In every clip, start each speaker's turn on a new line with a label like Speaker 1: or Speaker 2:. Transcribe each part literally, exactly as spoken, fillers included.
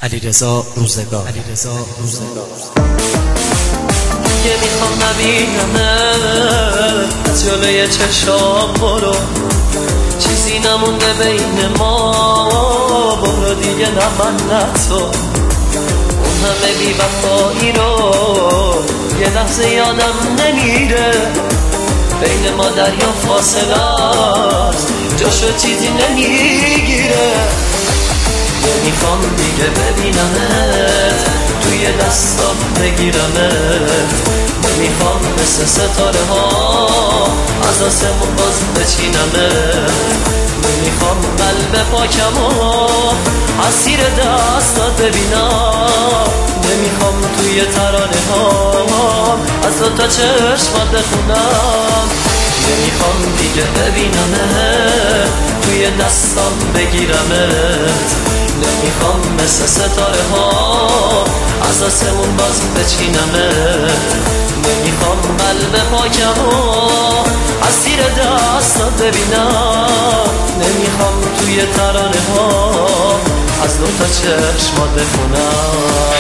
Speaker 1: علیرضا روزگار. علیرضا روزگار.
Speaker 2: دیگه میخوام نبینمت از جلوی چشام، برو چیزی نمونده بین ما، برو دیگه نه من نه تو. اون همه بی وفایی رو یه لحظه یادم نمیره، بین ما دریا فاصله است، جاشو چیزی نمیگیره. نمیخوام دیگه ببینمت توی دستام بگیرمت، نمیخوام مثل ستاره ها از آسمون باز بچینمت، نمیخوام قلب پاکم و اسیر دستات ببینم، نمیخوام توی ترانه ها از دو تا چشمات بخونم، نمیخوام دیگه ببینمت توی دستام بگیرمت، نمیخوام مثل ستاره ها از آسمون باز بچینمت، نمیخوام قلب پاکم و اسیر دستات ببینم، نمیخوام توی ترانه ها از دو تا چشمات بخونم.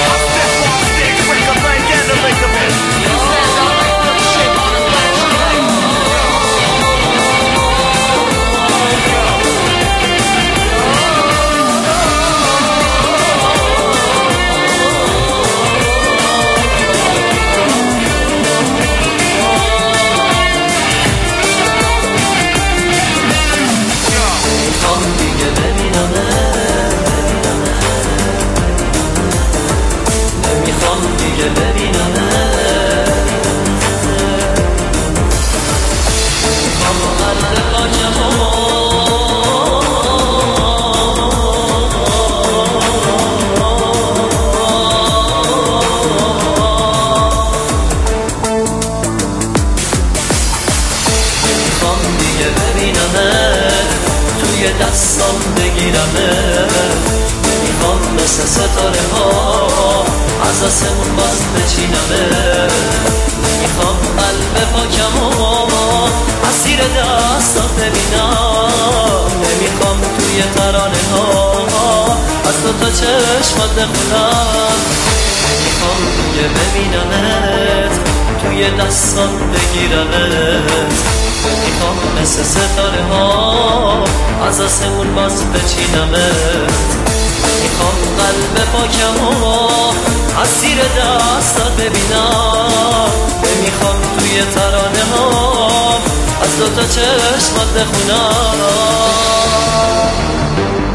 Speaker 2: توی دستام بگیرمت، نمیخوام مثل ستاره ها از آسمون باز بچینمت، نمیخوام قلب پاکم و اسیر دستات ببینم، نمیخوام توی ترانه ها از دو تا چشمات بخونم، نمیخوام دیگه ببینمت توی دستام بگیرمت، نمیخوام مثل ستاره ها از آسمون باز بچینمت، نمیخوام قلب پاکم و اسیر دستات ببینم، نمیخوام توی ترانه ها از دو تا چشمات بخونم.